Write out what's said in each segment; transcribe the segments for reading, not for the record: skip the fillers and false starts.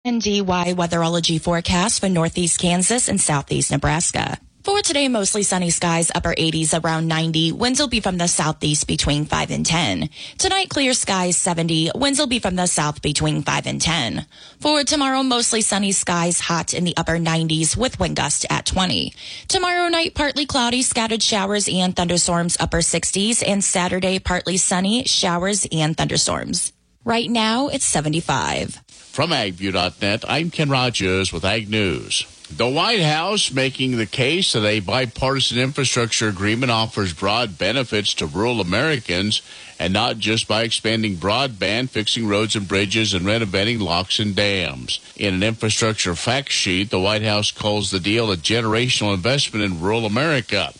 NDY weatherology forecast for northeast Kansas and southeast Nebraska. For today, mostly sunny skies, upper 80s around 90. Winds will be from the southeast between 5 and 10. Tonight, clear skies 70. Winds will be from the south between 5 and 10. For tomorrow, mostly sunny skies, hot in the upper 90s with wind gusts at 20. Tomorrow night, partly cloudy, scattered showers and thunderstorms, upper 60s. And Saturday, partly sunny, showers and thunderstorms. Right now, it's 75. From agview.net, I'm Ken Rogers with Ag News. The White House making the case that a bipartisan infrastructure agreement offers broad benefits to rural Americans, and not just by expanding broadband, fixing roads and bridges, and renovating locks and dams. In an infrastructure fact sheet, the White House calls the deal a generational investment in rural America.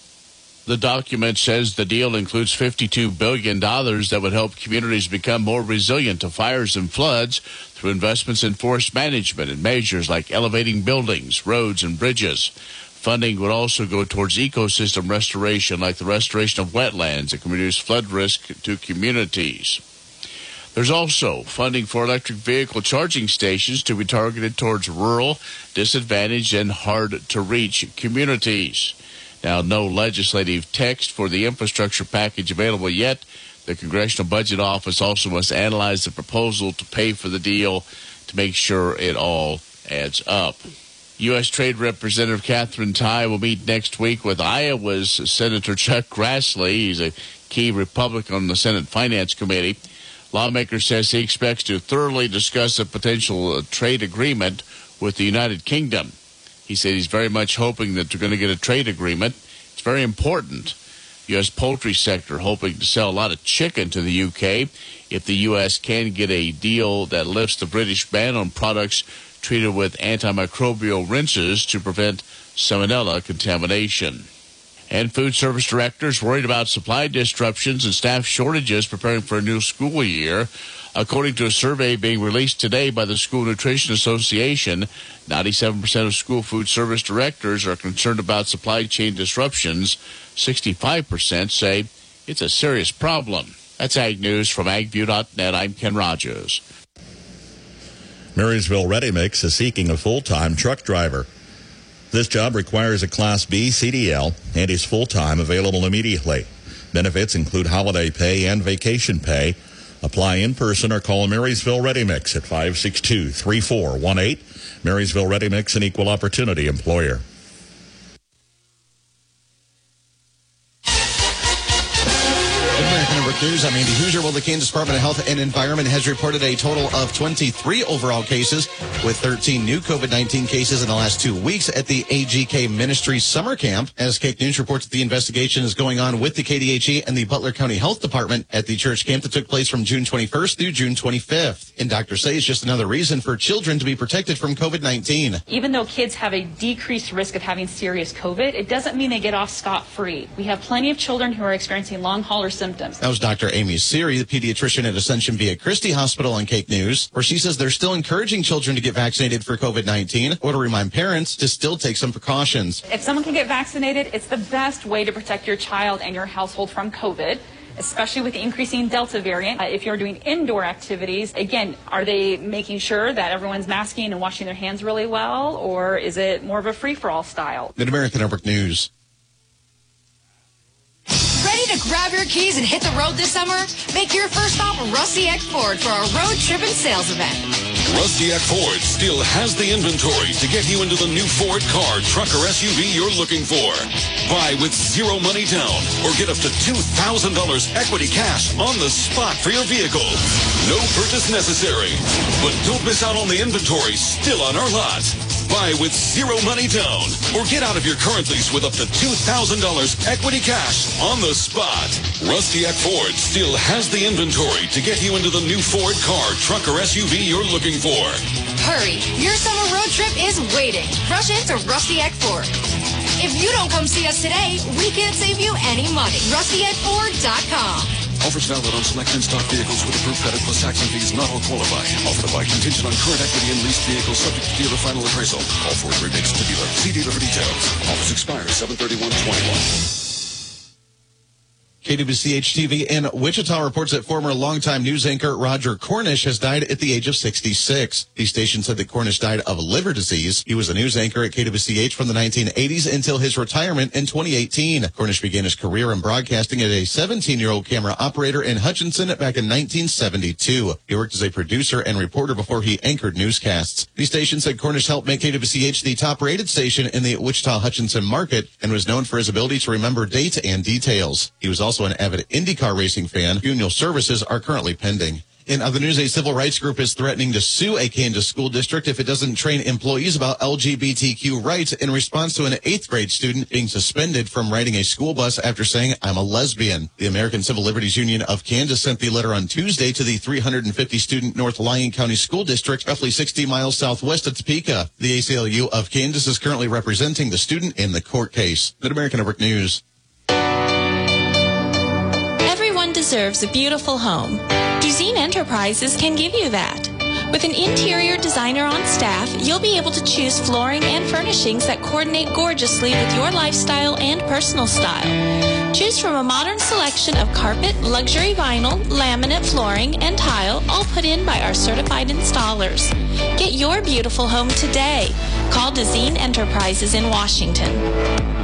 The document says the deal includes $52 billion that would help communities become more resilient to fires and floods through investments in forest management and measures like elevating buildings, roads, and bridges. Funding would also go towards ecosystem restoration, like the restoration of wetlands that can reduce flood risk to communities. There's also funding for electric vehicle charging stations to be targeted towards rural, disadvantaged, and hard-to-reach communities. Now, no legislative text for the infrastructure package available yet. The Congressional Budget Office also must analyze the proposal to pay for the deal to make sure it all adds up. U.S. Trade Representative Katherine Tai will meet next week with Iowa's Senator Chuck Grassley. He's a key Republican on the Senate Finance Committee. Lawmaker says he expects to thoroughly discuss a potential trade agreement with the United Kingdom. He said he's very much hoping that they're going to get a trade agreement. It's very important. U.S. poultry sector hoping to sell a lot of chicken to the UK if the U.S. can get a deal that lifts the British ban on products treated with antimicrobial rinses to prevent salmonella contamination. And food service directors worried about supply disruptions and staff shortages preparing for a new school year. According to a survey being released today by the School Nutrition Association, 97% of school food service directors are concerned about supply chain disruptions. 65% say it's a serious problem. That's Ag News from agview.net. I'm Ken Rogers. Marysville Ready Mix is seeking a full-time truck driver. This job requires a Class B CDL and is full-time, available immediately. Benefits include holiday pay and vacation pay. Apply in person or call Marysville Ready Mix at 562-3418. Marysville Ready Mix, an equal opportunity employer. News. I'm Andy Hoosier. Well, the Kansas Department of Health and Environment has reported a total of 23 overall cases, with 13 new COVID-19 cases in the last 2 weeks at the AGK Ministries Summer Camp. As Cake News reports, the investigation is going on with the KDHE and the Butler County Health Department at the church camp that took place from June 21st through June 25th. And doctors say it's just another reason for children to be protected from COVID-19. Even though kids have a decreased risk of having serious COVID, it doesn't mean they get off scot-free. We have plenty of children who are experiencing long hauler symptoms. That was Dr. Amy Siri, the pediatrician at Ascension Via Christi Hospital on Cake News, where she says they're still encouraging children to get vaccinated for COVID-19 or to remind parents to still take some precautions. If someone can get vaccinated, it's the best way to protect your child and your household from COVID, especially with the increasing Delta variant. If you're doing indoor activities, again, are they making sure that everyone's masking and washing their hands really well, or is it more of a free-for-all style? Mid-American Network News. Ready to grab your keys and hit the road this summer? Make your first stop Rusty Eck Ford for our road trip and sales event. Rusty Eck Ford still has the inventory to get you into the new Ford car, truck, or SUV you're looking for. Buy with zero money down or get up to $2,000 equity cash on the spot for your vehicle. No purchase necessary. But don't miss out on the inventory still on our lot. Buy with zero money down or get out of your current lease with up to $2,000 equity cash on the spot. Rusty Eck Ford still has the inventory to get you into the new Ford car, truck, or SUV you're looking for. Hurry, your summer road trip is waiting. Rush into Rusty Eck Ford. If you don't come see us today, we can't save you any money. RustyEckFord.com. Offers valid on select in-stock vehicles with approved credit plus tax and fees. Not all qualify. Offer to buy contingent on current equity and leased vehicles subject to dealer final appraisal. All Ford rebates to dealer. See dealer for details. Offers expire 7/31/21. KWCH-TV in Wichita reports that former longtime news anchor Roger Cornish has died at the age of 66. The station said that Cornish died of liver disease. He was a news anchor at KWCH from the 1980s until his retirement in 2018. Cornish began his career in broadcasting as a 17-year-old camera operator in Hutchinson back in 1972. He worked as a producer and reporter before he anchored newscasts. The station said Cornish helped make KWCH the top-rated station in the Wichita-Hutchinson market and was known for his ability to remember dates and details. He was also an avid IndyCar racing fan. Funeral services are currently pending. In other news, a civil rights group is threatening to sue a Kansas school district if it doesn't train employees about LGBTQ rights in response to an 8th grade student being suspended from riding a school bus after saying, "I'm a lesbian." The American Civil Liberties Union of Kansas sent the letter on Tuesday to the 350-student North Lyon County School District, roughly 60 miles southwest of Topeka. The ACLU of Kansas is currently representing the student in the court case. Mid-American Network News. Everyone deserves a beautiful home. Duzine Enterprises can give you that. With an interior designer on staff, you'll be able to choose flooring and furnishings that coordinate gorgeously with your lifestyle and personal style. Choose from a modern selection of carpet, luxury vinyl, laminate flooring, and tile, all put in by our certified installers. Get your beautiful home today. Call Duzine Enterprises in Washington.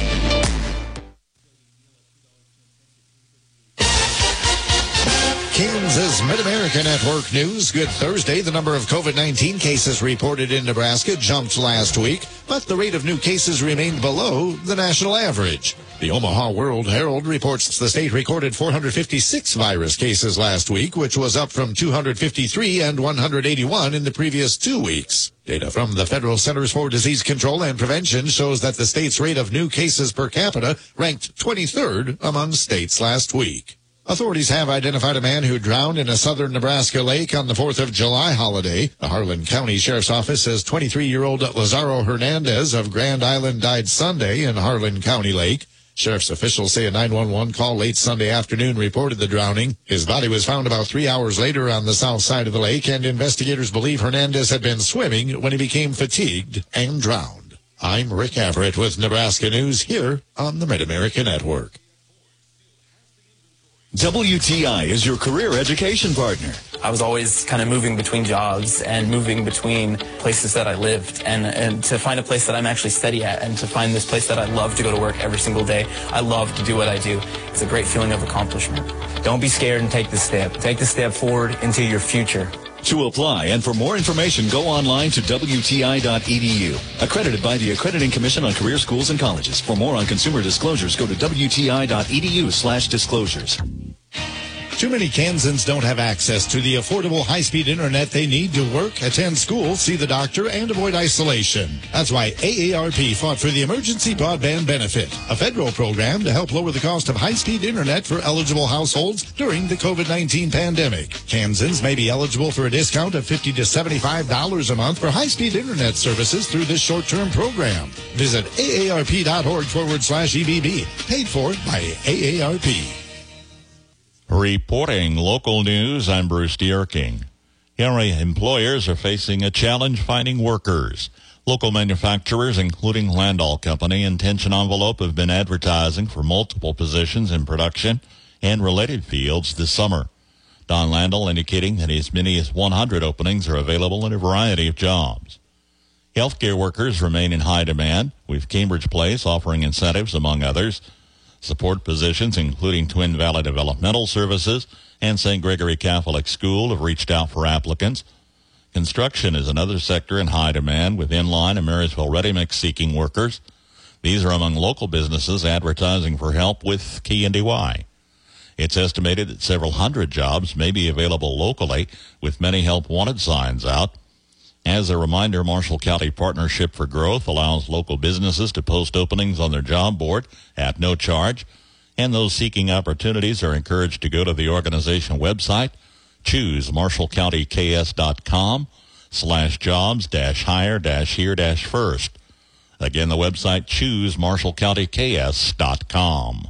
Kansas Mid-America Network News. Good Thursday. The number of COVID-19 cases reported in Nebraska jumped last week, but the rate of new cases remained below the national average. The Omaha World Herald reports the state recorded 456 virus cases last week, which was up from 253 and 181 in the previous 2 weeks. Data from the Federal Centers for Disease Control and Prevention shows that the state's rate of new cases per capita ranked 23rd among states last week. Authorities have identified a man who drowned in a southern Nebraska lake on the 4th of July holiday. The Harlan County Sheriff's Office says 23-year-old Lazaro Hernandez of Grand Island died Sunday in Harlan County Lake. Sheriff's officials say a 911 call late Sunday afternoon reported the drowning. His body was found about 3 hours later on the south side of the lake, and investigators believe Hernandez had been swimming when he became fatigued and drowned. I'm Rick Everett with Nebraska News here on the Mid-America Network. WTI is your career education partner. I was always kind of moving between jobs and moving between places that I lived, and to find a place that I'm actually steady at and to find this place that I love to go to work every single day. I love to do what I do. It's a great feeling of accomplishment. Don't be scared and take the step. Take the step forward into your future. To apply and for more information, go online to WTI.edu. Accredited by the Accrediting Commission on Career Schools and Colleges. For more on consumer disclosures, go to WTI.edu/disclosures. Too many Kansans don't have access to the affordable high-speed internet they need to work, attend school, see the doctor, and avoid isolation. That's why AARP fought for the Emergency Broadband Benefit, a federal program to help lower the cost of high-speed internet for eligible households during the COVID-19 pandemic. Kansans may be eligible for a discount of $50 to $75 a month for high-speed internet services through this short-term program. Visit aarp.org/EBB, paid for by AARP. Reporting local news, I'm Bruce Dierking. Area employers are facing a challenge finding workers. Local manufacturers, including Landall Company and Tension Envelope, have been advertising for multiple positions in production and related fields this summer. Don Landall indicating that as many as 100 openings are available in a variety of jobs. Healthcare workers remain in high demand, with Cambridge Place offering incentives, among others. Support positions, including Twin Valley Developmental Services and St. Gregory Catholic School, have reached out for applicants. Construction is another sector in high demand, with Inline and Marysville Ready Mix seeking workers. These are among local businesses advertising for help with KNDY. It's estimated that several hundred jobs may be available locally, with many help wanted signs out. As a reminder, Marshall County Partnership for Growth allows local businesses to post openings on their job board at no charge, and those seeking opportunities are encouraged to go to the organization website, choosemarshallcountyks.com/jobs-hire-here-first. Again, the website, choosemarshallcountyks.com.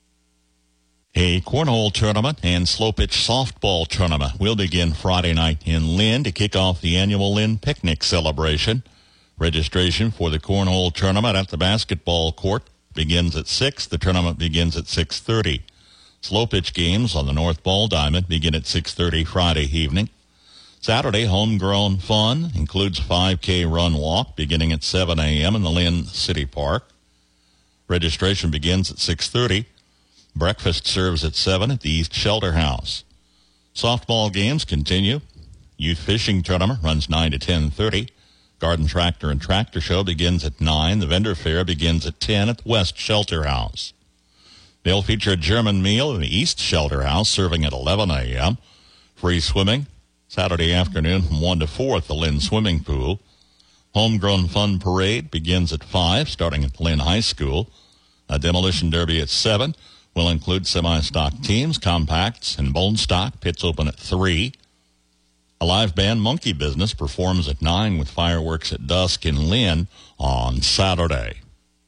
A cornhole tournament and slow-pitch softball tournament will begin Friday night in Lynn to kick off the annual Lynn Picnic celebration. Registration for the cornhole tournament at the basketball court begins at 6. The tournament begins at 6:30. Slow pitch games on the North Ball Diamond begin at 6:30 Friday evening. Saturday, Homegrown Fun includes 5K run walk beginning at 7 a.m. in the Lynn City Park. Registration begins at 6:30. Breakfast serves at 7 at the East Shelter House. Softball games continue. Youth Fishing Tournament runs 9 to 10:30. Garden Tractor and Tractor Show begins at 9. The Vendor Fair begins at 10 at the West Shelter House. They'll feature a German meal in the East Shelter House serving at 11 a.m. Free swimming Saturday afternoon from 1 to 4 at the Lynn Swimming Pool. Homegrown Fun Parade begins at 5, starting at Lynn High School. A demolition derby at 7 will include semi-stock teams, compacts, and bone stock. Pits open at 3. A live band, Monkey Business, performs at 9 with fireworks at dusk in Lynn on Saturday.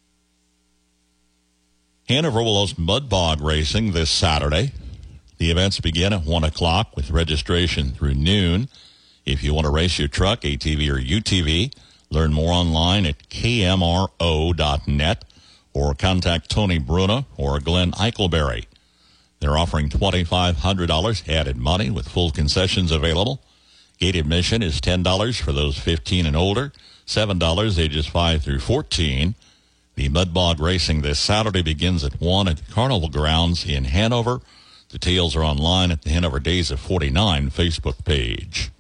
Hanover will host Mud Bog Racing this Saturday. The events begin at 1 o'clock with registration through noon. If you want to race your truck, ATV, or UTV, learn more online at kmro.net or contact Tony Bruna or Glenn Eichelberry. They're offering $2,500 added money with full concessions available. Gate admission is $10 for those 15 and older, $7 ages 5 through 14. The Mud Bog Racing this Saturday begins at 1 at the Carnival Grounds in Hanover. Details are online at the Hanover Days of 49 Facebook page.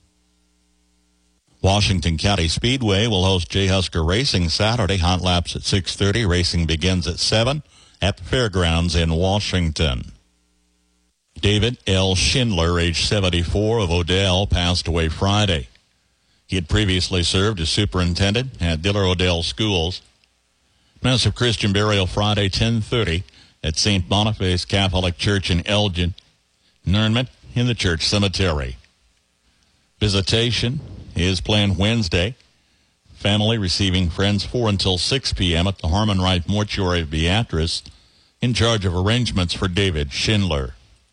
Washington County Speedway will host J. Husker Racing Saturday. Hot laps at 6:30. Racing begins at 7 at the fairgrounds in Washington. David L. Schindler, age 74, of Odell, passed away Friday. He had previously served as superintendent at Diller Odell Schools. Mass of Christian burial Friday, 10:30 at St. Boniface Catholic Church in Elgin. Interment in the church cemetery. Visitation is planned Wednesday. Family receiving friends 4 until 6 p.m. at the Harmon Wright Mortuary of Beatrice, in charge of arrangements for David Schindler.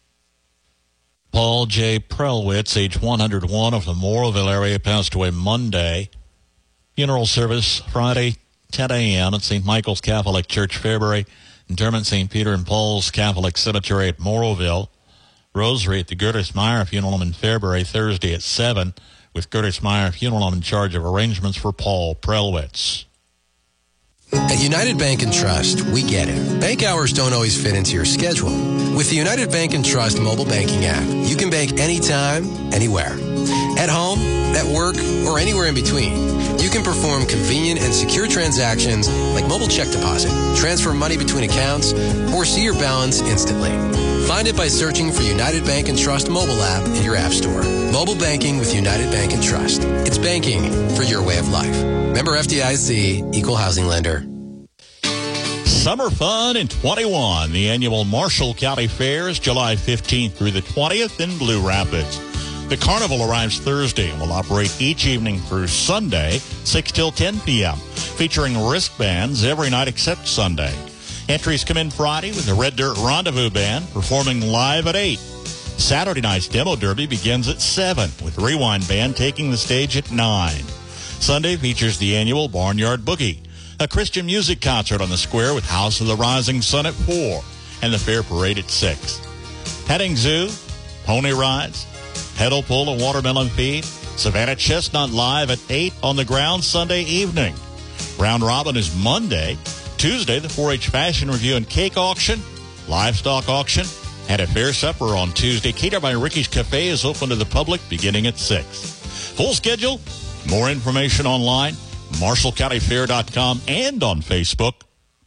Paul J. Prelwitz, age 101, of the Morrowville area, passed away Monday. Funeral service Friday, 10 a.m. at St. Michael's Catholic Church, Fairbury. Interment St. Peter and Paul's Catholic Cemetery at Morrowville. Rosary at the Gertis Meyer Funeral Home in Fairbury Thursday at 7, with Gertis Meyer Funeral Home in charge of arrangements for Paul Prelwitz. At United Bank & Trust, we get it. Bank hours don't always fit into your schedule. With the United Bank & Trust mobile banking app, you can bank anytime, anywhere. At home, at work, or anywhere in between. You can perform convenient and secure transactions like mobile check deposit, transfer money between accounts, or see your balance instantly. Find it by searching for United Bank & Trust mobile app in your app store. Mobile banking with United Bank & Trust. It's banking for your way of life. Member FDIC, Equal Housing Lender. Summer Fun in 21. The annual Marshall County Fair is July 15th through the 20th in Blue Rapids. The carnival arrives Thursday and will operate each evening through Sunday, 6 till 10 p.m., featuring wristbands every night except Sunday. Entries come in Friday with the Red Dirt Rendezvous Band performing live at 8. Saturday night's demo derby begins at 7, with Rewind Band taking the stage at 9. Sunday features the annual Barnyard Boogie, a Christian music concert on the square with House of the Rising Sun at 4, and the fair parade at 6. Petting zoo, pony rides, pedal pull and watermelon feed, Savannah Chestnut live at 8 on the ground Sunday evening. Round robin is Monday. Tuesday, the 4-H Fashion Review and Cake Auction, Livestock Auction, and a fair supper on Tuesday. Catered by Ricky's Cafe is open to the public beginning at 6. Full schedule, more information online, MarshallCountyFair.com, and on Facebook.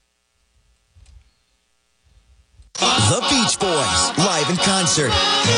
The Beach Boys, live in concert.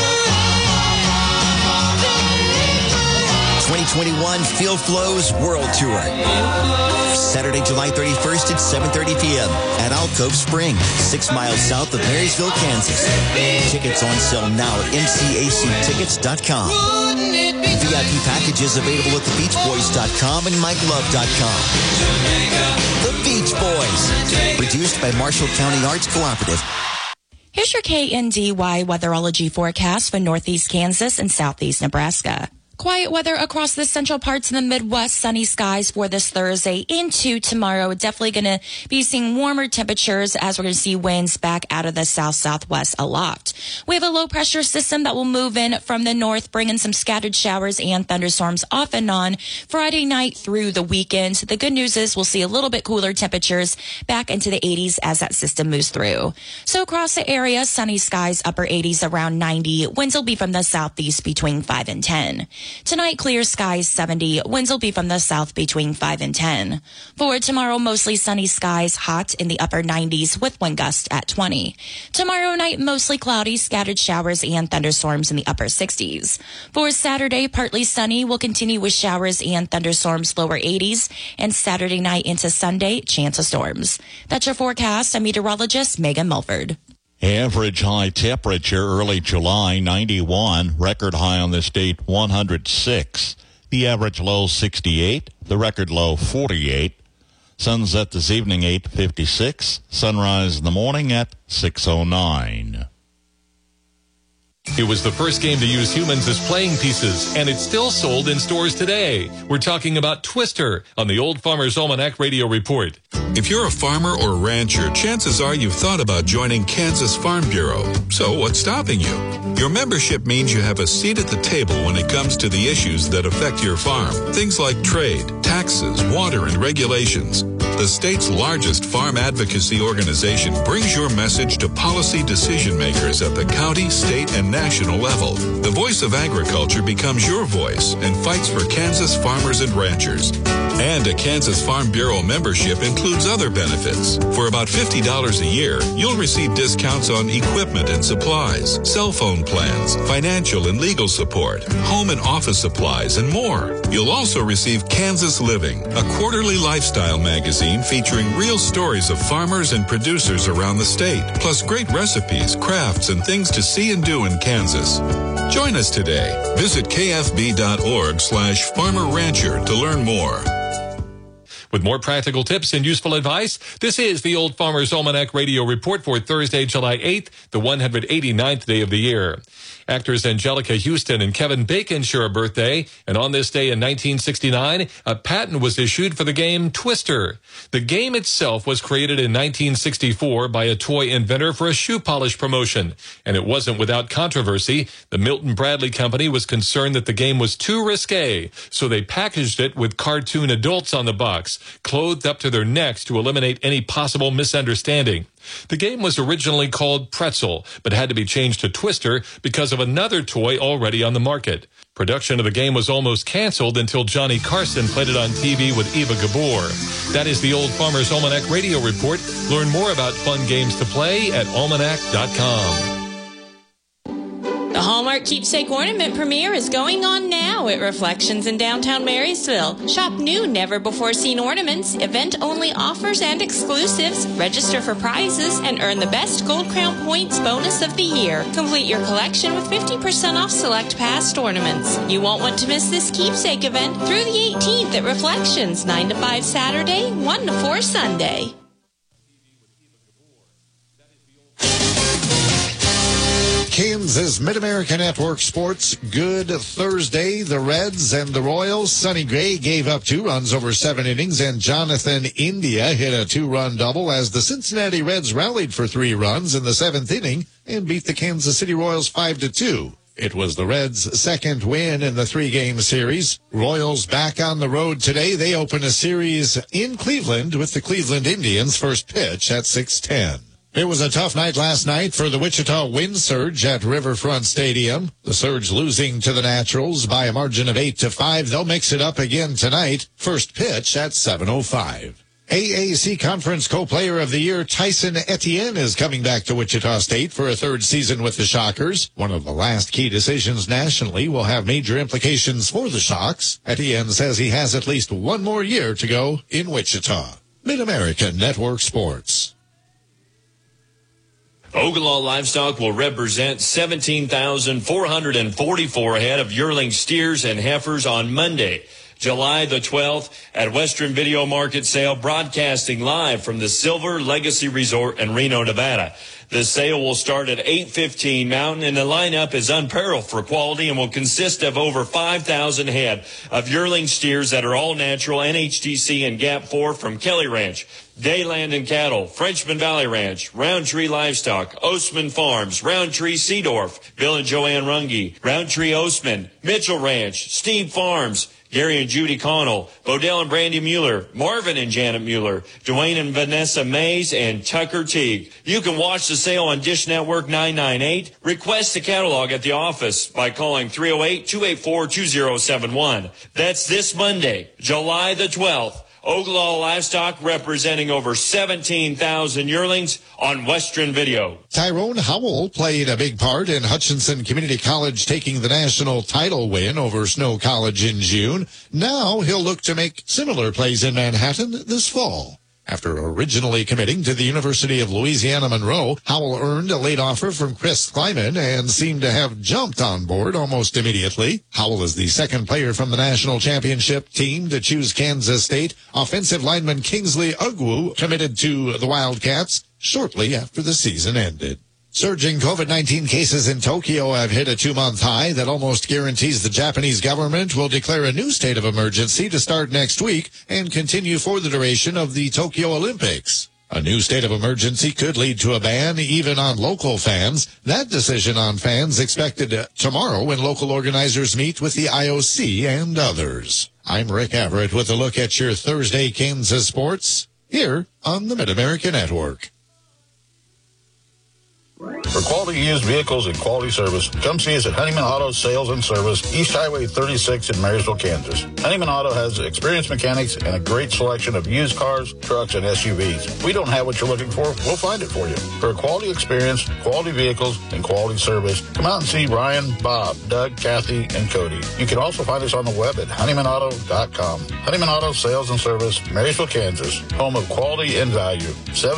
2021 Feel Flows World Tour. Saturday, July 31st at 7:30 p.m. at Alcove Spring, 6 miles south of Marysville, Kansas. Tickets on sale now at mcactickets.com. VIP packages available at thebeachboys.com and MikeLove.com. The Beach Boys, produced by Marshall County Arts Cooperative. Here's your KNDY weatherology forecast for northeast Kansas and southeast Nebraska. Quiet weather across the central parts of the Midwest. Sunny skies for this Thursday into tomorrow. Definitely going to be seeing warmer temperatures as we're going to see winds back out of the south-southwest a lot. We have a low-pressure system that will move in from the north, bringing some scattered showers and thunderstorms off and on Friday night through the weekend. The good news is we'll see a little bit cooler temperatures back into the 80s as that system moves through. So across the area, sunny skies, upper 80s around 90. Winds will be from the southeast between 5 and 10. Tonight, clear skies, 70. Winds will be from the south between 5 and 10. For tomorrow, mostly sunny skies, hot in the upper 90s with wind gusts at 20. Tomorrow night, mostly cloudy, scattered showers and thunderstorms in the upper 60s. For Saturday, partly sunny, will continue with showers and thunderstorms, lower 80s. And Saturday night into Sunday, chance of storms. That's your forecast. I'm meteorologist Megan Mulford. Average high temperature early July, 91. Record high on this date, 106. The average low, 68. The record low, 48. Sunset this evening, 8:56. Sunrise in the morning at 6:09. It was the first game to use humans as playing pieces, and it's still sold in stores today. We're talking about Twister on the Old Farmer's Almanac Radio Report. If you're a farmer or rancher, chances are you've thought about joining Kansas Farm Bureau. So what's stopping you? Your membership means you have a seat at the table when it comes to the issues that affect your farm. Things like trade, taxes, water, and regulations. The state's largest farm advocacy organization brings your message to policy decision makers at the county, state, and national level. The voice of agriculture becomes your voice and fights for Kansas farmers and ranchers. And a Kansas Farm Bureau membership includes other benefits. For about $50 a year, you'll receive discounts on equipment and supplies, cell phone plans, financial and legal support, home and office supplies, and more. You'll also receive Kansas Living, a quarterly lifestyle magazine featuring real stories of farmers and producers around the state, plus great recipes, crafts, and things to see and do in Kansas. Join us today. Visit kfb.org/farmer-rancher to learn more. With more practical tips and useful advice, this is the Old Farmer's Almanac Radio Report for Thursday, July 8th, the 189th day of the year. Actors Angelica Houston and Kevin Bacon share a birthday, and on this day in 1969, a patent was issued for the game Twister. The game itself was created in 1964 by a toy inventor for a shoe polish promotion, and it wasn't without controversy. The Milton Bradley Company was concerned that the game was too risque, so they packaged it with cartoon adults on the box, clothed up to their necks to eliminate any possible misunderstanding. The game was originally called Pretzel, but had to be changed to Twister because of another toy already on the market. Production of the game was almost canceled until Johnny Carson played it on TV with Eva Gabor. That is the Old Farmer's Almanac Radio Report. Learn more about fun games to play at almanac.com. The Hallmark Keepsake Ornament premiere is going on now at Reflections in downtown Marysville. Shop new, never-before-seen ornaments, event-only offers, and exclusives. Register for prizes and earn the best Gold Crown Points bonus of the year. Complete your collection with 50% off select past ornaments. You won't want to miss this keepsake event through the 18th at Reflections, 9 to 5 Saturday, 1 to 4 Sunday. Kansas Mid-America Network Sports. Good Thursday. The Reds and the Royals. Sonny Gray gave up 2 runs over 7 innings, and Jonathan India hit a 2-run double as the Cincinnati Reds rallied for 3 runs in the 7th inning and beat the Kansas City Royals 5-2. It was the Reds' second win in the 3-game series. Royals back on the road today. They open a series in Cleveland with the Cleveland Indians. First pitch at 6:10. It was a tough night last night for the Wichita Wind Surge at Riverfront Stadium. The Surge losing to the Naturals by a margin of 8-5. They'll mix it up again tonight. First pitch at 7:05. AAC Conference Co-Player of the Year Tyson Etienne is coming back to Wichita State for a 3rd season with the Shockers. One of the last key decisions nationally will have major implications for the Shocks. Etienne says he has at least 1 more year to go in Wichita. Mid-America Network Sports. Ogallala Livestock will represent 17,444 head of yearling steers and heifers on Monday. July the 12th at Western Video Market Sale, broadcasting live from the Silver Legacy Resort in Reno, Nevada. The sale will start at 8:15 Mountain, and the lineup is unparalleled for quality and will consist of over 5,000 head of yearling steers that are all natural, NHTC and GAP 4 from Kelly Ranch, Dayland and Cattle, Frenchman Valley Ranch, Roundtree Livestock, Ostman Farms, Roundtree Seedorf, Bill and Joanne Runge, Roundtree Ostman, Mitchell Ranch, Steve Farms, Gary and Judy Connell, Bodell and Brandy Mueller, Marvin and Janet Mueller, Dwayne and Vanessa Mays, and Tucker Teague. You can watch the sale on Dish Network 998. Request a catalog at the office by calling 308-284-2071. That's this Monday, July the 12th. Ogallala Livestock representing over 17,000 yearlings on Western Video. Tyrone Howell played a big part in Hutchinson Community College taking the national title win over Snow College in June. Now he'll look to make similar plays in Manhattan this fall. After originally committing to the University of Louisiana Monroe, Howell earned a late offer from Chris Kleiman and seemed to have jumped on board almost immediately. Howell is the second player from the national championship team to choose Kansas State. Offensive lineman Kingsley Ugwu committed to the Wildcats shortly after the season ended. Surging COVID-19 cases in Tokyo have hit a 2-month high that almost guarantees the Japanese government will declare a new state of emergency to start next week and continue for the duration of the Tokyo Olympics. A new state of emergency could lead to a ban even on local fans. That decision on fans expected tomorrow when local organizers meet with the IOC and others. I'm Rick Everett with a look at your Thursday Kansas sports here on the Mid-America Network. For quality used vehicles and quality service, come see us at Honeyman Auto Sales and Service, East Highway 36 in Marysville, Kansas. Honeyman Auto has experienced mechanics and a great selection of used cars, trucks, and SUVs. If we don't have what you're looking for, we'll find it for you. For a quality experience, quality vehicles, and quality service, come out and see Ryan, Bob, Doug, Kathy, and Cody. You can also find us on the web at honeymanauto.com. Honeyman Auto Sales and Service, Marysville, Kansas, home of quality and value.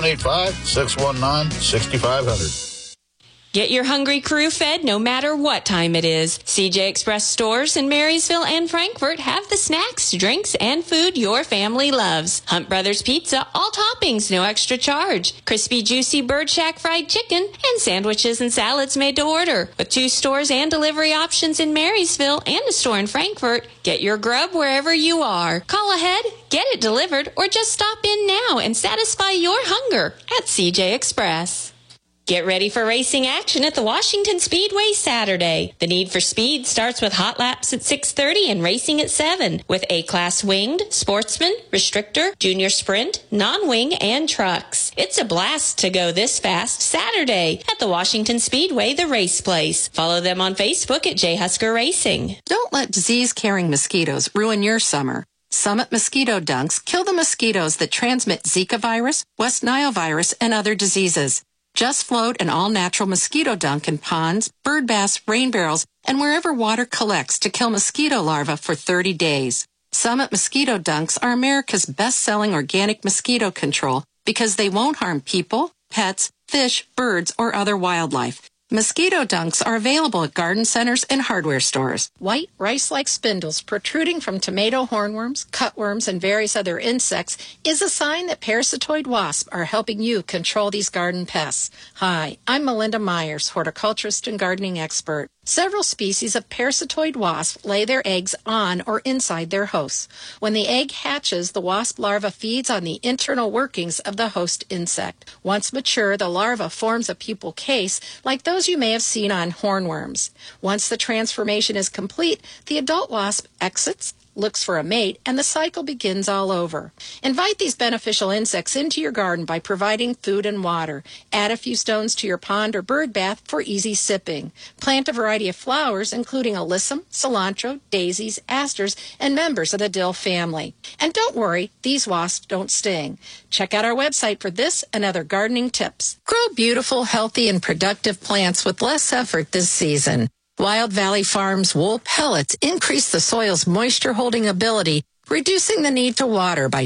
785-619-6500. Get your hungry crew fed no matter what time it is. CJ Express stores in Marysville and Frankfort have the snacks, drinks, and food your family loves. Hunt Brothers Pizza, all toppings, no extra charge. Crispy, juicy Bird Shack fried chicken, and sandwiches and salads made to order. With 2 stores and delivery options in Marysville and a store in Frankfort, get your grub wherever you are. Call ahead, get it delivered, or just stop in now and satisfy your hunger at CJ Express. Get ready for racing action at the Washington Speedway Saturday. The Need for Speed starts with hot laps at 6:30 and racing at 7 with A-Class winged, sportsman, restrictor, junior sprint, non-wing, and trucks. It's a blast to go this fast Saturday at the Washington Speedway, the race place. Follow them on Facebook at J. Husker Racing. Don't let disease-carrying mosquitoes ruin your summer. Summit Mosquito Dunks kill the mosquitoes that transmit Zika virus, West Nile virus, and other diseases. Just float an all-natural mosquito dunk in ponds, bird baths, rain barrels, and wherever water collects to kill mosquito larvae for 30 days. Summit Mosquito Dunks are America's best-selling organic mosquito control because they won't harm people, pets, fish, birds, or other wildlife. Mosquito dunks are available at garden centers and hardware stores. White rice-like spindles protruding from tomato hornworms, cutworms, and various other insects is a sign that parasitoid wasps are helping you control these garden pests. Hi, I'm Melinda Myers, horticulturist and gardening expert. Several species of parasitoid wasp lay their eggs on or inside their hosts. When the egg hatches, the wasp larva feeds on the internal workings of the host insect. Once mature, the larva forms a pupal case like those you may have seen on hornworms. Once the transformation is complete, the adult wasp exits, looks for a mate, and the cycle begins all over. Invite these beneficial insects into your garden by providing food and water. Add a few stones to your pond or bird bath for easy sipping. Plant a variety of flowers, including alyssum, cilantro, daisies, asters, and members of the dill family. And don't worry, these wasps don't sting. Check out our website for this and other gardening tips. Grow beautiful, healthy, and productive plants with less effort this season. Wild Valley Farms wool pellets increase the soil's moisture-holding ability, reducing the need to water by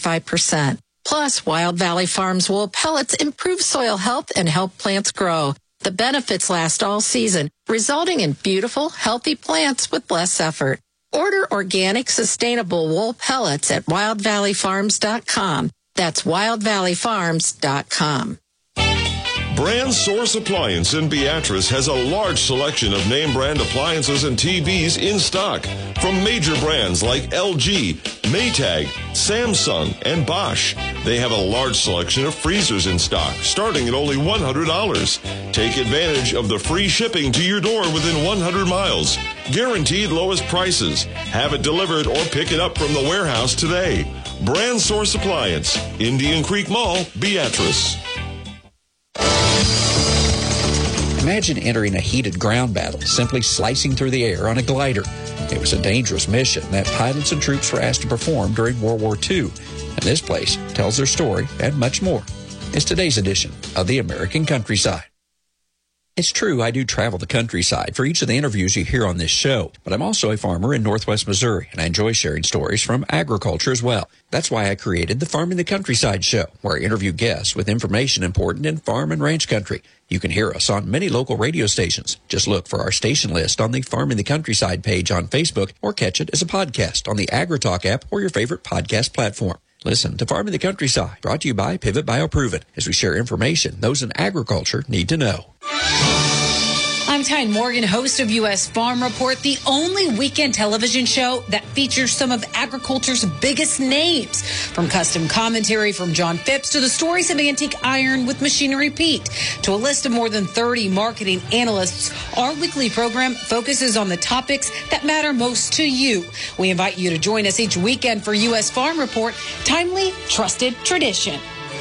25%. Plus, Wild Valley Farms wool pellets improve soil health and help plants grow. The benefits last all season, resulting in beautiful, healthy plants with less effort. Order organic, sustainable wool pellets at wildvalleyfarms.com. That's wildvalleyfarms.com. Brand Source Appliance in Beatrice has a large selection of name brand appliances and TVs in stock from major brands like LG, Maytag, Samsung, and Bosch. They have a large selection of freezers in stock, starting at only $100. Take advantage of the free shipping to your door within 100 miles. Guaranteed lowest prices. Have it delivered or pick it up from the warehouse today. Brand Source Appliance, Indian Creek Mall, Beatrice. Imagine entering a heated ground battle, simply slicing through the air on a glider. It was a dangerous mission that pilots and troops were asked to perform during World War II. And this place tells their story and much more. It's today's edition of The American Countryside. It's true, I do travel the countryside for each of the interviews you hear on this show, but I'm also a farmer in Northwest Missouri, and I enjoy sharing stories from agriculture as well. That's why I created the Farming the Countryside show, where I interview guests with information important in farm and ranch country. You can hear us on many local radio stations. Just look for our station list on the Farming the Countryside page on Facebook, or catch it as a podcast on the AgriTalk app or your favorite podcast platform. Listen to Farming the Countryside, brought to you by Pivot BioProven, as we share information those in agriculture need to know. I'm Tyne Morgan, host of U.S. Farm Report, the only weekend television show that features some of agriculture's biggest names. From custom commentary from John Phipps to the stories of antique iron with Machinery Pete to a list of more than 30 marketing analysts, our weekly program focuses on the topics that matter most to you. We invite you to join us each weekend for U.S. Farm Report, timely, trusted tradition.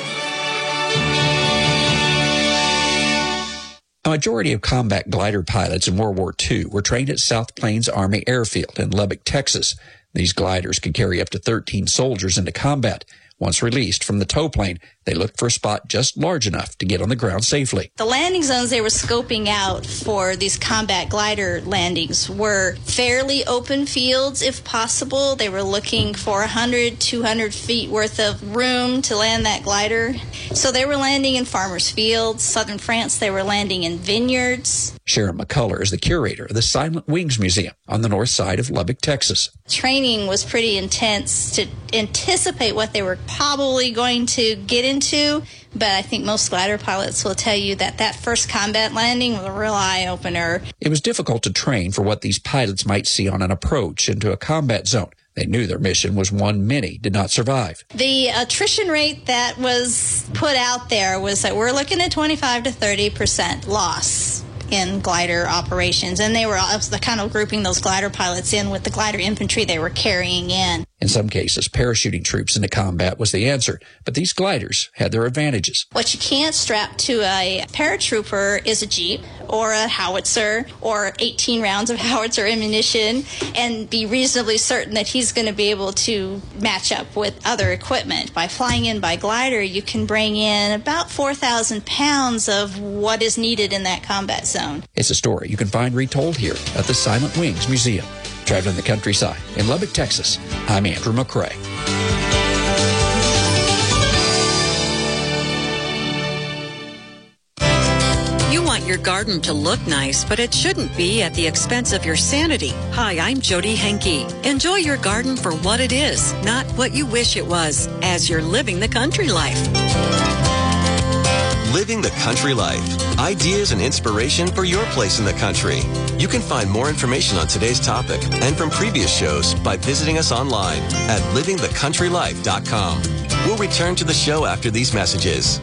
A majority of combat glider pilots in World War II were trained at South Plains Army Airfield in Lubbock, Texas. These gliders could carry up to 13 soldiers into combat. Once released from the tow plane, they looked for a spot just large enough to get on the ground safely. The landing zones they were scoping out for these combat glider landings were fairly open fields, if possible. They were looking for 100, 200 feet worth of room to land that glider. So they were landing in farmers' fields. Southern France, they were landing in vineyards. Sharon McCullough is the curator of the Silent Wings Museum on the north side of Lubbock, Texas. Training was pretty intense to anticipate what they were probably going to get into, but I think most glider pilots will tell you that that first combat landing was a real eye-opener. It was difficult to train for what these pilots might see on an approach into a combat zone. They knew their mission was one many did not survive. The attrition rate that was put out there was that we're looking at 25 to 30% loss in glider operations, and they were kind of grouping those glider pilots in with the glider infantry they were carrying in. In some cases, parachuting troops into combat was the answer, but these gliders had their advantages. What you can't strap to a paratrooper is a Jeep or a howitzer or 18 rounds of howitzer ammunition and be reasonably certain that he's going to be able to match up with other equipment. By flying in by glider, you can bring in about 4,000 pounds of what is needed in that combat zone. It's a story you can find retold here at the Silent Wings Museum. Traveling the countryside in Lubbock, Texas, I'm Andrew McCrae. You want your garden to look nice, but it shouldn't be at the expense of your sanity. Hi, I'm Jody Henke. Enjoy your garden for what it is, not what you wish it was, as you're living the country life. Living the Country Life. Ideas and inspiration for your place in the country. You can find more information on today's topic and from previous shows by visiting us online at livingthecountrylife.com. We'll return to the show after these messages.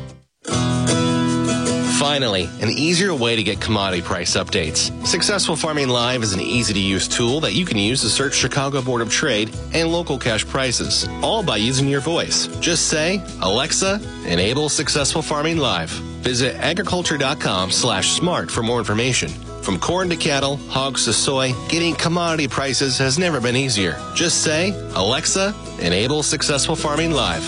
Finally, an easier way to get commodity price updates. Successful Farming Live is an easy-to-use tool that you can use to search Chicago Board of Trade and local cash prices, all by using your voice. Just say, Alexa, enable Successful Farming Live. Visit agriculture.com/smart for more information. From corn to cattle, hogs to soy, getting commodity prices has never been easier. Just say, Alexa, enable Successful Farming Live.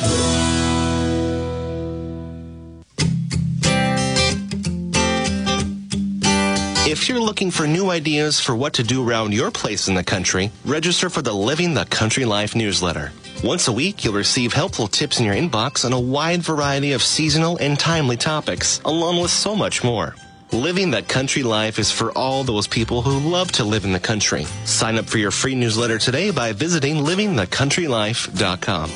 If you're looking for new ideas for what to do around your place in the country, register for the Living the Country Life newsletter. Once a week, you'll receive helpful tips in your inbox on a wide variety of seasonal and timely topics, along with so much more. Living the Country Life is for all those people who love to live in the country. Sign up for your free newsletter today by visiting livingthecountrylife.com.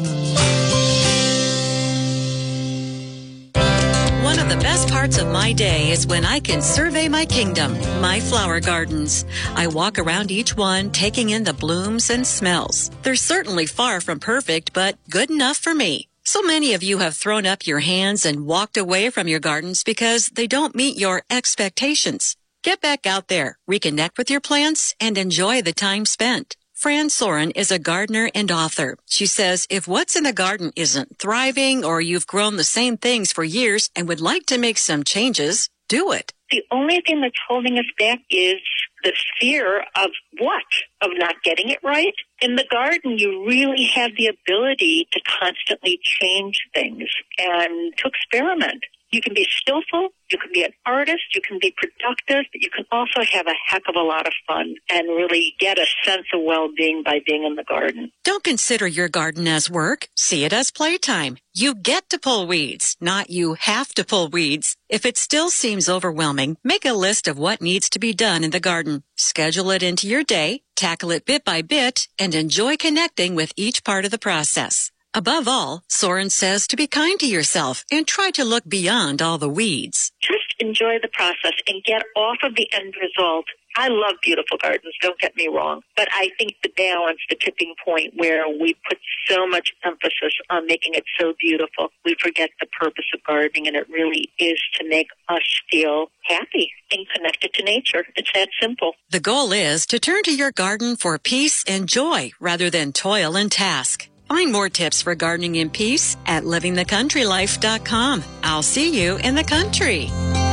One of the best parts of my day is when I can survey my kingdom, my flower gardens. I walk around each one, taking in the blooms and smells. They're certainly far from perfect, but good enough for me. So many of you have thrown up your hands and walked away from your gardens because they don't meet your expectations. Get back out there, reconnect with your plants, and enjoy the time spent. Fran Soren is a gardener and author. She says if what's in the garden isn't thriving or you've grown the same things for years and would like to make some changes, do it. The only thing that's holding us back is the fear of what? Of not getting it right? In the garden, you really have the ability to constantly change things and to experiment. You can be skillful, you can be an artist, you can be productive, but you can also have a heck of a lot of fun and really get a sense of well-being by being in the garden. Don't consider your garden as work. See it as playtime. You get to pull weeds, not you have to pull weeds. If it still seems overwhelming, make a list of what needs to be done in the garden. Schedule it into your day, tackle it bit by bit, and enjoy connecting with each part of the process. Above all, Soren says to be kind to yourself and try to look beyond all the weeds. Just enjoy the process and get off of the end result. I love beautiful gardens, don't get me wrong, but I think the balance, the tipping point where we put so much emphasis on making it so beautiful, we forget the purpose of gardening, and it really is to make us feel happy and connected to nature. It's that simple. The goal is to turn to your garden for peace and joy rather than toil and task. Find more tips for gardening in peace at livingthecountrylife.com. I'll see you in the country.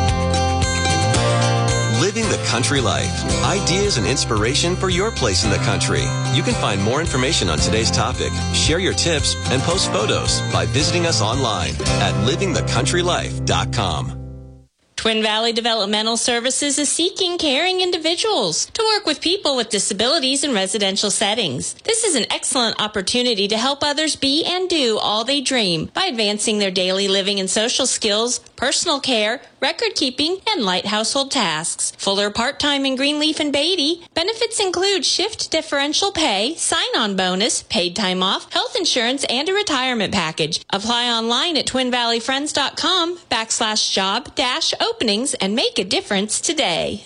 Living the Country Life. Ideas and inspiration for your place in the country. You can find more information on today's topic, share your tips, and post photos by visiting us online at livingthecountrylife.com. Twin Valley Developmental Services is seeking caring individuals to work with people with disabilities in residential settings. This is an excellent opportunity to help others be and do all they dream by advancing their daily living and social skills, personal care, record keeping, and light household tasks. Fuller part-time in Greenleaf and Beatty. Benefits include shift differential pay, sign-on bonus, paid time off, health insurance, and a retirement package. Apply online at twinvalleyfriends.com/job-openings and make a difference today.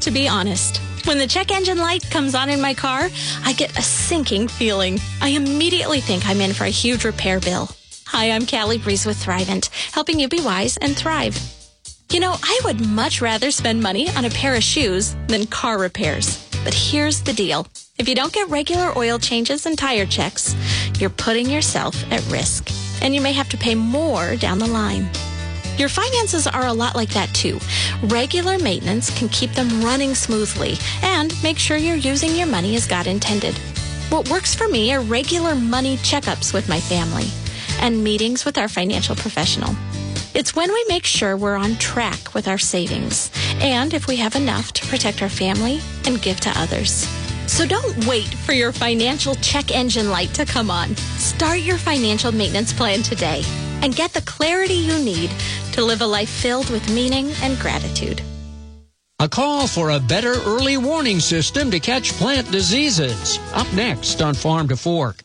to be honest. When the check engine light comes on in my car, I get a sinking feeling. I immediately think I'm in for a huge repair bill. Hi, I'm Callie Breeze with Thrivent, helping you be wise and thrive. You know, I would much rather spend money on a pair of shoes than car repairs. But here's the deal. If you don't get regular oil changes and tire checks, you're putting yourself at risk. And you may have to pay more down the line. Your finances are a lot like that too. Regular maintenance can keep them running smoothly and make sure you're using your money as God intended. What works for me are regular money checkups with my family and meetings with our financial professional. It's when we make sure we're on track with our savings and if we have enough to protect our family and give to others. So don't wait for your financial check engine light to come on. Start your financial maintenance plan today and get the clarity you need to live a life filled with meaning and gratitude. A call for a better early warning system to catch plant diseases. Up next on Farm to Fork.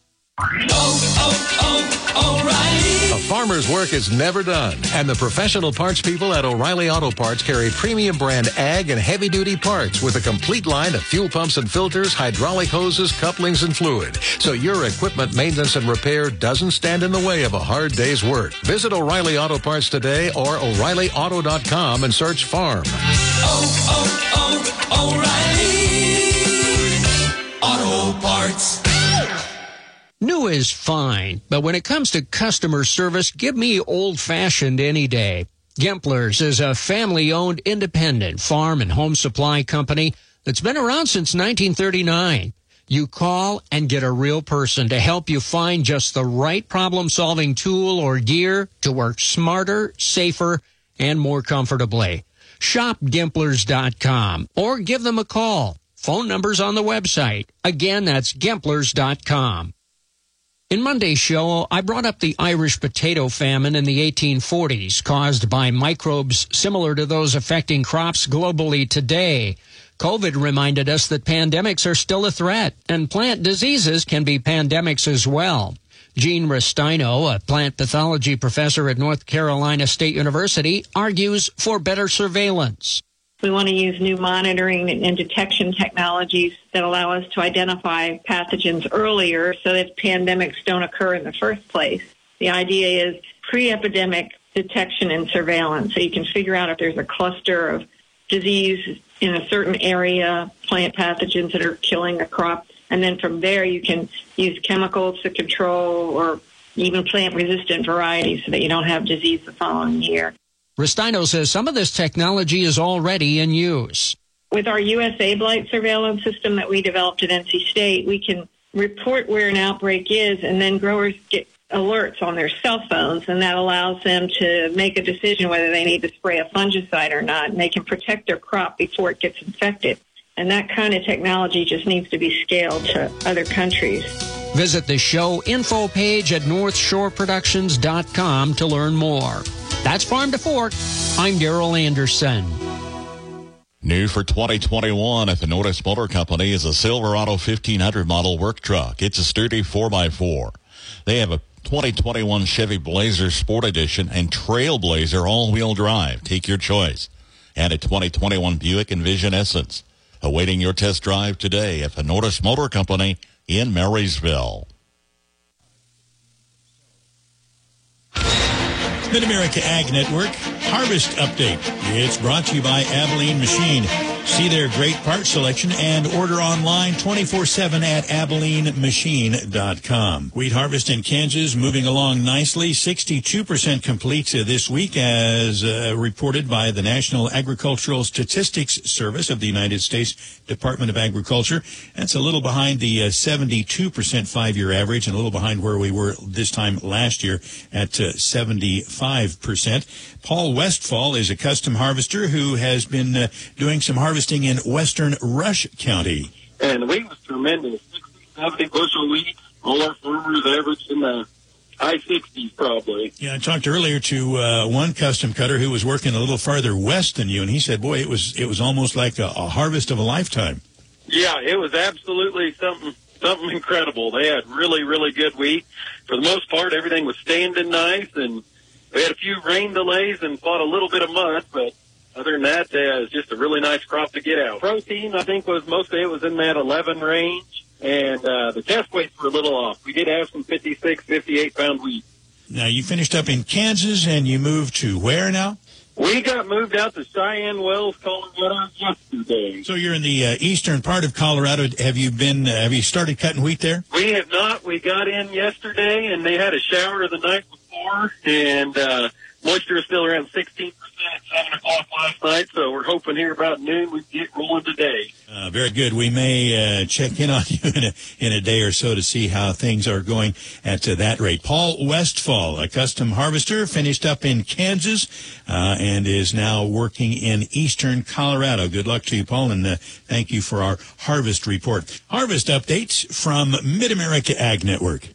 O'Reilly. A farmer's work is never done, and the professional parts people at O'Reilly Auto Parts carry premium brand ag and heavy-duty parts with a complete line of fuel pumps and filters, hydraulic hoses, couplings, and fluid. So your equipment maintenance and repair doesn't stand in the way of a hard day's work. Visit O'Reilly Auto Parts today or O'ReillyAuto.com and search farm. O'Reilly Auto Parts. New is fine, but when it comes to customer service, give me old-fashioned any day. Gemplers is a family-owned independent farm and home supply company that's been around since 1939. You call and get a real person to help you find just the right problem-solving tool or gear to work smarter, safer, and more comfortably. Shop Gemplers.com or give them a call. Phone number's on the website. Again, that's Gemplers.com. In Monday's show, I brought up the Irish potato famine in the 1840s caused by microbes similar to those affecting crops globally today. COVID reminded us that pandemics are still a threat, and plant diseases can be pandemics as well. Gene Restaino, a plant pathology professor at North Carolina State University, argues for better surveillance. We want to use new monitoring and detection technologies that allow us to identify pathogens earlier so that pandemics don't occur in the first place. The idea is pre-epidemic detection and surveillance, so you can figure out if there's a cluster of disease in a certain area, plant pathogens that are killing a crop, and then from there you can use chemicals to control or even plant-resistant varieties so that you don't have disease the following year. Restaino says some of this technology is already in use. With our USA Blight surveillance system that we developed at NC State, we can report where an outbreak is, and then growers get alerts on their cell phones, and that allows them to make a decision whether they need to spray a fungicide or not, and they can protect their crop before it gets infected. And that kind of technology just needs to be scaled to other countries. Visit the show info page at northshoreproductions.com to learn more. That's Farm to Fork. I'm Daryl Anderson. New for 2021 at the Norris Motor Company is a Silverado 1500 model work truck. It's a sturdy 4x4. They have a 2021 Chevy Blazer Sport Edition and Trailblazer all-wheel drive. Take your choice. And a 2021 Buick Envision Essence. Awaiting your test drive today at the Norris Motor Company in Marysville. Mid-America Ag Network Harvest Update. It's brought to you by Abilene Machine. See their great part selection and order online 24/7 at AbileneMachine.com. Wheat harvest in Kansas moving along nicely. 62% complete this week as reported by the National Agricultural Statistics Service of the United States Department of Agriculture. That's a little behind the 72% five-year average and a little behind where we were this time last year at 75%. Paul Westfall is a custom harvester who has been doing some harvesting in western Rush County. And the wheat was tremendous. 60, 70 bushel wheat. All our farmers averaged in the high 60s probably. Yeah, I talked earlier to one custom cutter who was working a little farther west than you, and he said, boy, it was almost like a harvest of a lifetime. Yeah, it was absolutely something incredible. They had really, really good wheat. For the most part, everything was standing nice, and we had a few rain delays and fought a little bit of mud, but Other than that, it's just a really nice crop to get out. Protein, I think, was mostly it was in that 11 range, and the test weights were a little off. We did have some 56, 58-pound wheat. Now, you finished up in Kansas, and you moved to where now? We got moved out to Cheyenne Wells, Colorado yesterday. So you're in the eastern part of Colorado. Have you started cutting wheat there? We have not. We got in yesterday, and they had a shower the night before, and moisture is still around 16% at 7 o'clock last night, so we're hoping here about noon we get rolling today. Very good. We may check in on you in a day or so to see how things are going at that rate. Paul Westfall, a custom harvester, finished up in Kansas and is now working in eastern Colorado. Good luck to you, Paul, and thank you for our harvest report. Harvest updates from Mid-America Ag Network.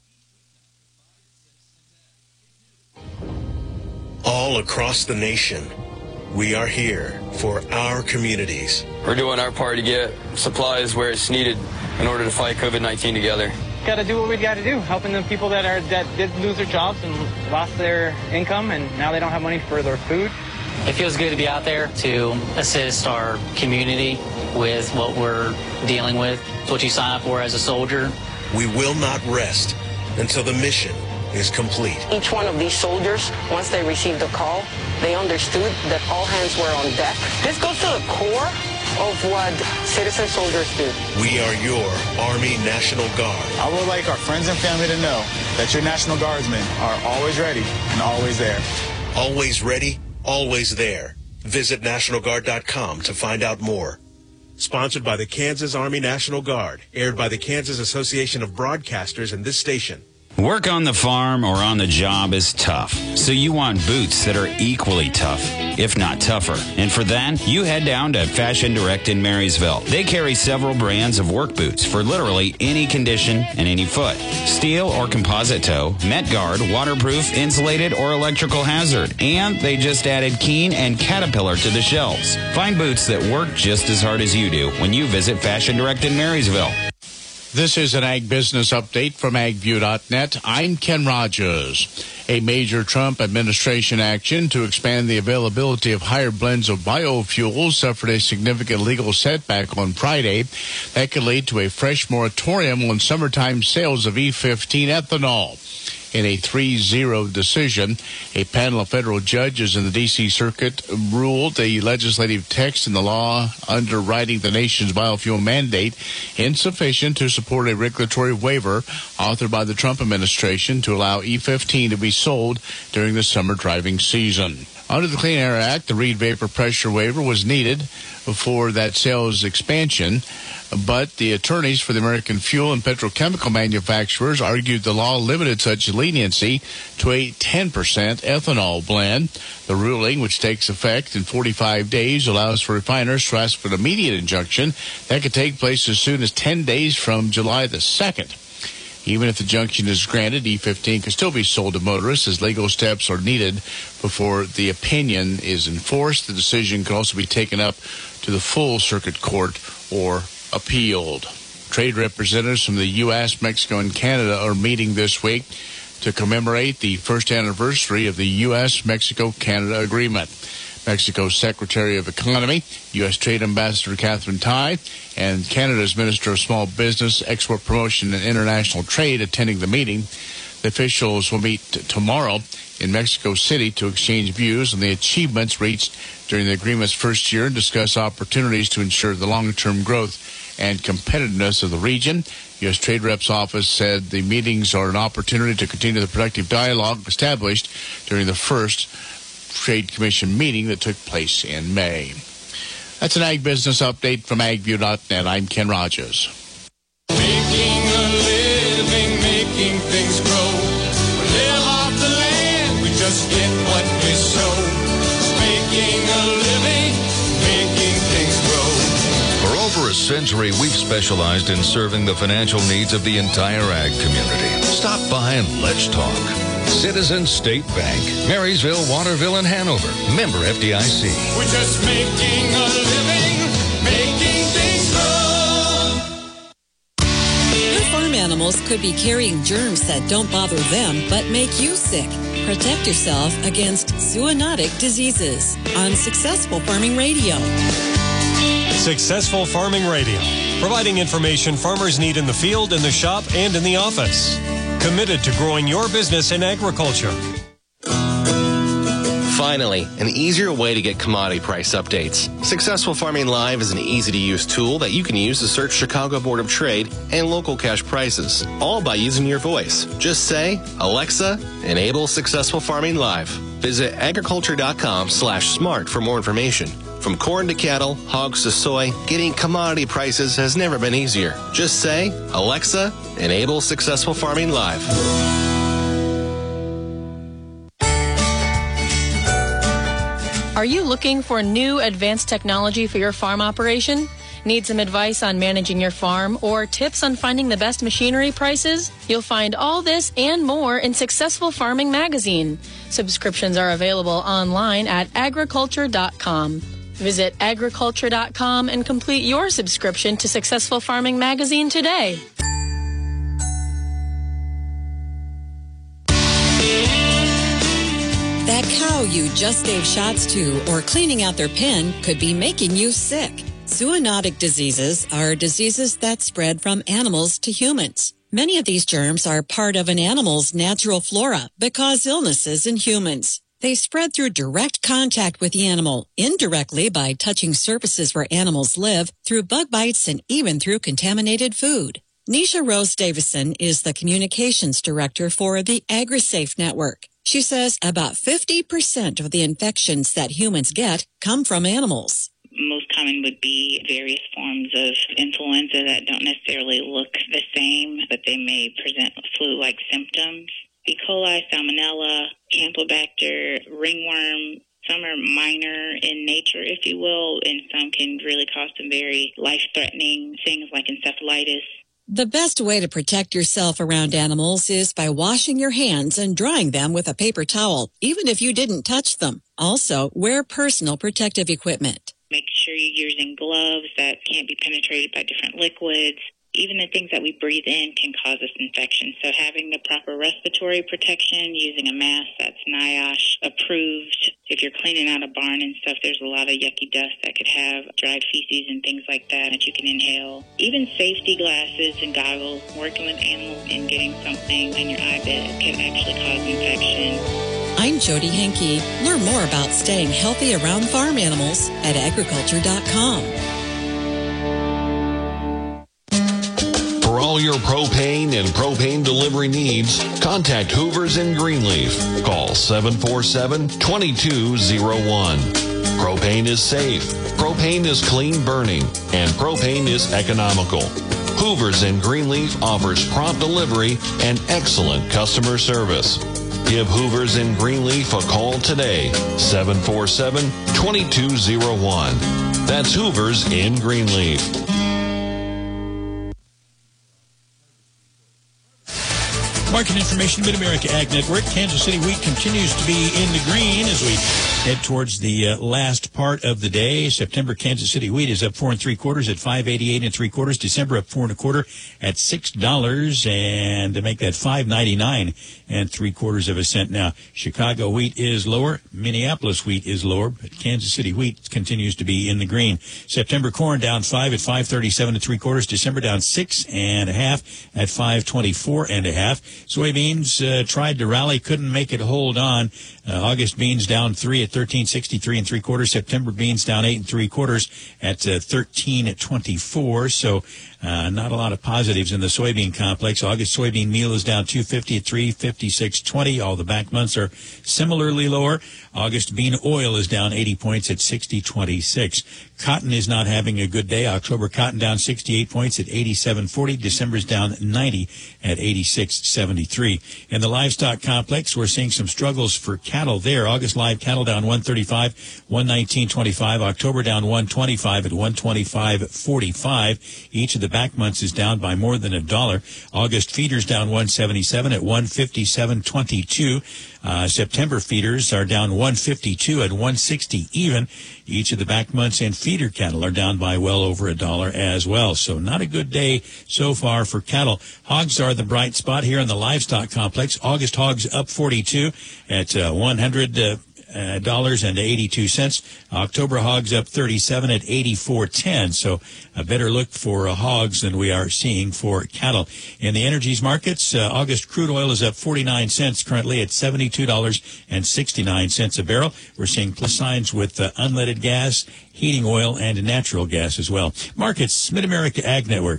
All across the nation, we are here for our communities. We're doing our part to get supplies where it's needed in order to fight COVID-19 together. Got to do what we got to do, helping the people that did lose their jobs and lost their income, and now they don't have money for their food. It feels good to be out there to assist our community with what we're dealing with. It's what you sign up for as a soldier. We will not rest until the mission is complete. Each one of these soldiers, once they received the call, they understood that all hands were on deck. This goes to the core of what citizen soldiers do. We are your Army National Guard. I would like our friends and family to know that your National Guardsmen are always ready and always there. Always ready, always there. Visit NationalGuard.com to find out more. Sponsored by the Kansas Army National Guard. Aired by the Kansas Association of Broadcasters and this station. Work on the farm or on the job is tough, so you want boots that are equally tough, if not tougher. And for that, you head down to Fashion Direct in Marysville. They carry several brands of work boots for literally any condition and any foot. Steel or composite toe, Met Guard, waterproof, insulated, or electrical hazard. And they just added Keen and Caterpillar to the shelves. Find boots that work just as hard as you do when you visit Fashion Direct in Marysville. This is an Ag Business Update from AgView.net. I'm Ken Rogers. A major Trump administration action to expand the availability of higher blends of biofuels suffered a significant legal setback on Friday. That could lead to a fresh moratorium on summertime sales of E15 ethanol. In a 3-0 decision, a panel of federal judges in the D.C. Circuit ruled the legislative text in the law underwriting the nation's biofuel mandate insufficient to support a regulatory waiver authored by the Trump administration to allow E15 to be sold during the summer driving season. Under the Clean Air Act, the Reed vapor pressure waiver was needed for that sales expansion, but the attorneys for the American fuel and petrochemical manufacturers argued the law limited such leniency to a 10% ethanol blend. The ruling, which takes effect in 45 days, allows for refiners to ask for an immediate injunction that could take place as soon as 10 days from July the 2nd. Even if the injunction is granted, E15 can still be sold to motorists as legal steps are needed before the opinion is enforced. The decision can also be taken up to the full circuit court or appealed. Trade representatives from the U.S., Mexico, and Canada are meeting this week to commemorate the first anniversary of the U.S.-Mexico-Canada agreement. Mexico's Secretary of Economy, U.S. Trade Ambassador Catherine Tai, and Canada's Minister of Small Business, Export Promotion, and International Trade attending the meeting. The officials will meet tomorrow in Mexico City to exchange views on the achievements reached during the agreement's first year and discuss opportunities to ensure the long-term growth and competitiveness of the region. U.S. Trade Rep's office said the meetings are an opportunity to continue the productive dialogue established during the first Trade Commission meeting that took place in May. That's an Ag Business Update from AgView.net. I'm Ken Rogers. Making a living, making things grow. We live off the land, we just get what we sow. Making a living, making things grow. For over a century, we've specialized in serving the financial needs of the entire ag community. Stop by and let's talk. Citizens State Bank, Marysville, Waterville, and Hanover. Member FDIC. We're just making a living, making things grow. Your farm Farm animals could be carrying germs that don't bother them but make you sick. Protect yourself against zoonotic diseases on Successful Farming Radio. Successful Farming Radio, providing information farmers need in the field, in the shop, and in the office. Committed to growing your business in agriculture. Finally, an easier way to get commodity price updates. Successful Farming Live is an easy-to-use tool that you can use to search Chicago Board of Trade and local cash prices, all by using your voice. Just say, Alexa, enable Successful Farming Live. Visit agriculture.com/smart for more information. From corn to cattle, hogs to soy, getting commodity prices has never been easier. Just say, Alexa, enable Successful Farming Live. Are you looking for new advanced technology for your farm operation? Need some advice on managing your farm or tips on finding the best machinery prices? You'll find all this and more in Successful Farming Magazine. Subscriptions are available online at agriculture.com. Visit agriculture.com and complete your subscription to Successful Farming Magazine today. That cow you just gave shots to or cleaning out their pen could be making you sick. Zoonotic diseases are diseases that spread from animals to humans. Many of these germs are part of an animal's natural flora but cause illnesses in humans. They spread through direct contact with the animal, indirectly by touching surfaces where animals live, through bug bites, and even through contaminated food. Nisha Rose Davison is the communications director for the AgriSafe Network. She says about 50% of the infections that humans get come from animals. Most common would be various forms of influenza that don't necessarily look the same, but they may present flu-like symptoms. E. coli, salmonella, campylobacter, ringworm. Some are minor in nature, if you will, and some can really cause some very life-threatening things like encephalitis. The best way to protect yourself around animals is by washing your hands and drying them with a paper towel, even if you didn't touch them. Also, wear personal protective equipment. Make sure you're using gloves that can't be penetrated by different liquids. Even the things that we breathe in can cause us infection. So having the proper respiratory protection, using a mask that's NIOSH approved. If you're cleaning out a barn and stuff, there's a lot of yucky dust that could have dried feces and things like that you can inhale. Even safety glasses and goggles, working with animals and getting something in your eye that can actually cause infection. I'm Jody Henke. Learn more about staying healthy around farm animals at agriculture.com. For all your propane and propane delivery needs, contact Hoovers in Greenleaf. Call 747-2201. Propane is safe, propane is clean burning, and propane is economical. Hoovers in Greenleaf offers prompt delivery and excellent customer service. Give Hoovers in Greenleaf a call today, 747-2201. That's Hoovers in Greenleaf. Market information, Mid-America Ag Network. Kansas City wheat continues to be in the green as we head towards the last part of the day. September Kansas City wheat is up 4 3/4 at $5.88 3/4. December up 4 1/4 at $6, and to make that $5.99 3/4 cents. Now, Chicago wheat is lower. Minneapolis wheat is lower, but Kansas City wheat continues to be in the green. September corn down 5 at $5.37 3/4. December down 6 1/2 at $5.24 1/2. Soybeans tried to rally, couldn't make it hold on. August beans down 3 at $13.63 3/4. September beans down 8 3/4 at $13.24. So not a lot of positives in the soybean complex. August soybean meal is down $2.50 at $3.5620. All the back months are similarly lower. August bean oil is down 80 points at $60.26. Cotton is not having a good day. October cotton down 68 points at $87.40. December's down 90 at $86.75. 143. In the livestock complex, we're seeing some struggles for cattle there. August live cattle down 135, 119.25. October down 125 at 125.45. Each of the back months is down by more than $1. August feeders down 177 at 157.22. September feeders are down 152 at 160 even. Each of the back months and feeder cattle are down by well over $1 as well. So not a good day so far for cattle. Hogs are the bright spot here in the livestock complex. August hogs up 42 at $100.82. October hogs up 37 at 84.10. So a better look for hogs than we are seeing for cattle. In the energies markets, August crude oil is up 49 cents currently at $72.69 a barrel. We're seeing plus signs with unleaded gas, heating oil, and natural gas as well. Markets, Mid-America Ag Network.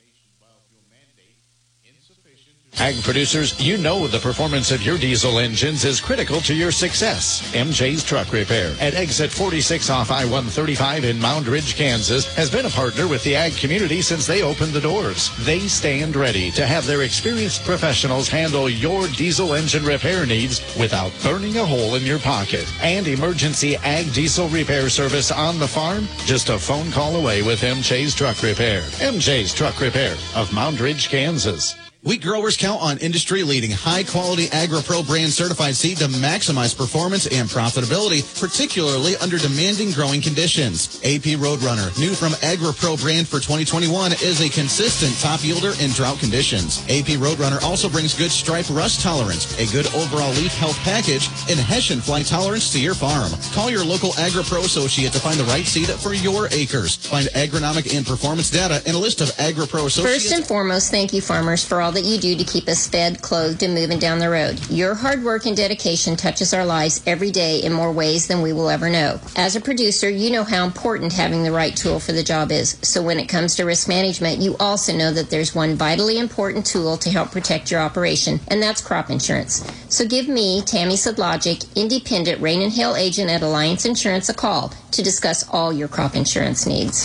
Ag producers, you know the performance of your diesel engines is critical to your success. MJ's Truck Repair at exit 46 off I-135 in Mound Ridge, Kansas, has been a partner with the ag community since they opened the doors. They stand ready to have their experienced professionals handle your diesel engine repair needs without burning a hole in your pocket. And emergency ag diesel repair service on the farm, just a phone call away with MJ's Truck Repair. MJ's Truck Repair of Mound Ridge, Kansas. Wheat growers count on industry-leading, high-quality AgriPro brand certified seed to maximize performance and profitability, particularly under demanding growing conditions. AP Roadrunner, new from AgriPro brand for 2021, is a consistent top yielder in drought conditions. AP Roadrunner also brings good stripe rust tolerance, a good overall leaf health package, and Hessian fly tolerance to your farm. Call your local AgriPro associate to find the right seed for your acres. Find agronomic and performance data and a list of AgriPro associates. First and foremost, thank you, farmers, for all that you do to keep us fed, clothed, and moving down the road. Your hard work and dedication touches our lives every day in more ways than we will ever know. As a producer, you know how important having the right tool for the job is. So when it comes to risk management, you also know that there's one vitally important tool to help protect your operation, and that's crop insurance. So give me, Tammy Sadlogic, independent Rain and Hail agent at Alliance Insurance, a call to discuss all your crop insurance needs.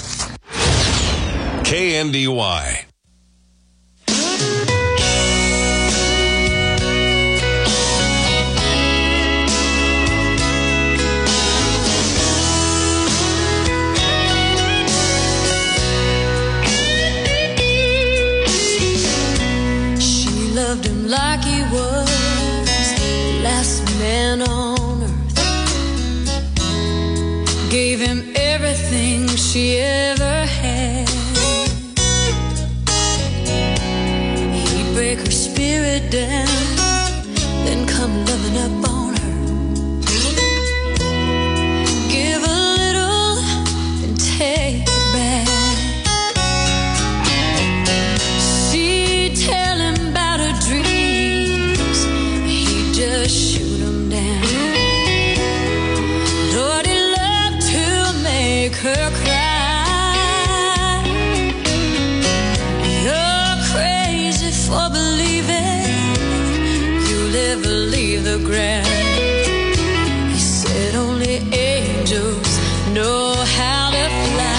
KNDY. Loved him like he was the last man on earth. Gave him everything she ever had. He'd break her spirit down, then come loving up on her. Give a little and take it back. She'd tell him dreams, he'd just shoot them down. Lord, he loved to make her cry. You're crazy for believing you'll ever leave the ground. He said only angels know how to fly.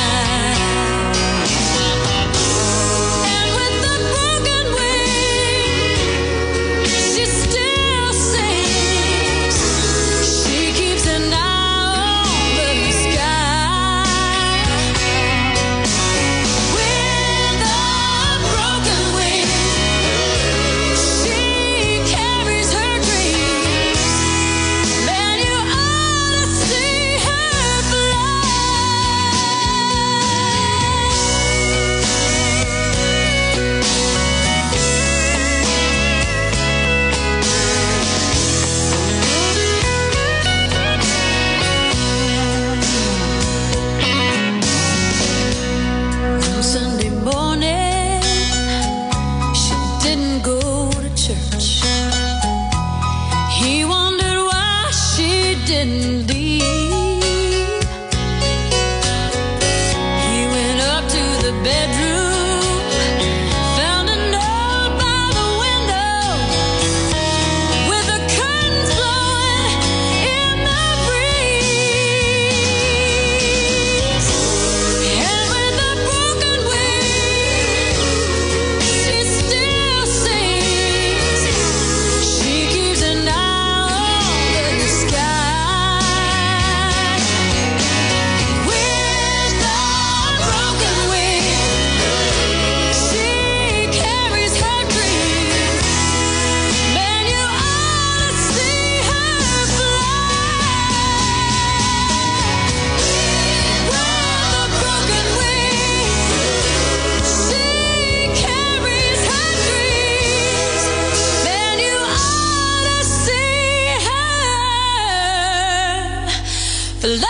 love.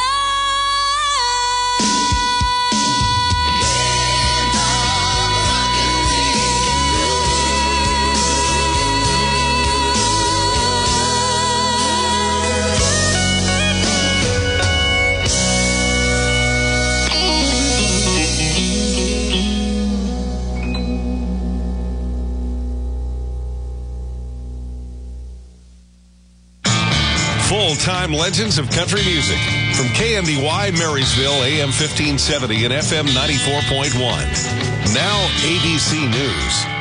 Full-time legends of country music from KNDY Marysville, AM 1570 and FM 94.1. Now ABC News.